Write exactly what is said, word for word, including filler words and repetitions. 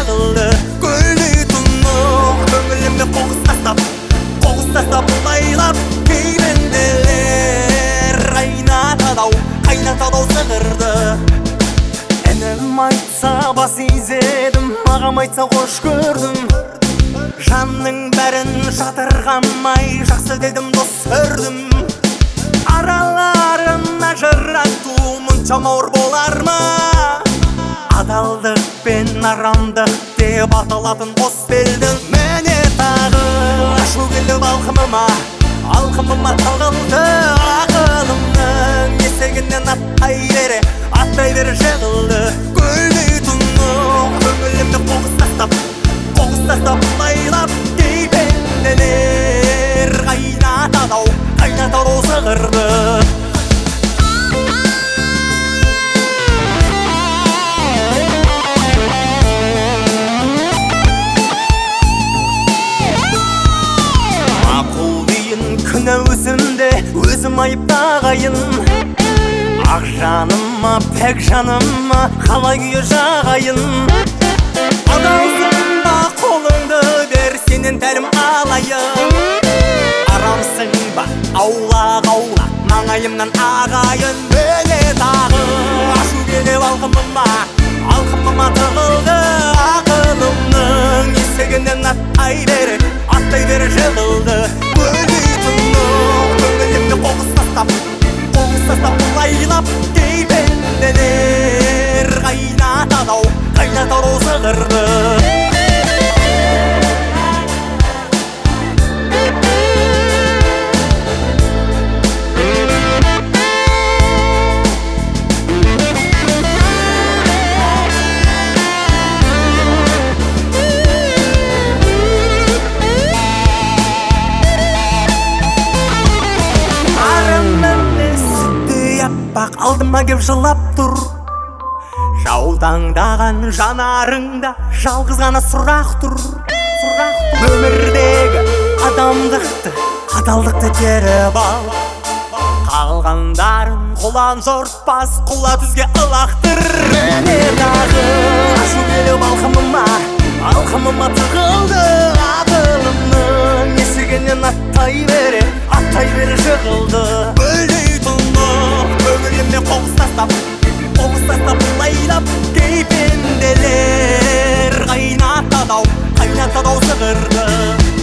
жығылды. Көлі тұнық көңіліме қоқыс тастап, қоқыс тастап лайлап кейбенделер қайнатады-ау, қайнатады-ау сығырды. Інім айтса бас изедім, ағам айтса қош көрдім. Жанның бәрін жатырғамай жақсы дедім, дос көрдім. Араларын ажырату мұншама ауыр болар ма? Адалдық пен арамдық деп аталатын қос белдің. Міне тағы ашу келіп алқымыма, алқымыма тығылды. Ақылымның есегінен аттай бере, аттай бере жығылды. Көлі тұнық көңілімді қоқыс тастап, қоқыс тастап лайлап кейбенделер қайнатады-ау, қайнатады-ау сығырды. Күні өзімде, өзім айыптағайын. Ақ жаныма, пәк жаныма қалай күйі жағайын. Адалсың ба, қолыңды бер, сенен тәлім алайын. Арамсың ба, аулақ аулақ маңайымнан ағайын. Міне тағы ашу келіп алқымыма, алқымыма тығылды. Ақылымның есігінен аттай бере, аттай бере жығылды. Көңілімді қоқыс тастап, қоқыс тастап лайлап кейбенделер қайнатады-ау, қайнатады-ау сығырды. Алдыма кеп жылап тұр, жаутаңдаған жанарыңда жалғыз ғана сұрақ тұр. Өмірдегі адамдықты, адалдықты теріп ал. Қалғандарын қолан жортпас, құла түзге ылақтыр. Міне дағы ашу келіп алқымыма, алқымыма тығылды. Ақылымның есігінен аттай бере, аттай бере жығылды. Көңілімде қоқыс тастап, қоқыс тастап лайлап кейбенделер қайнатады-ау, қайнатады-ау сығырды.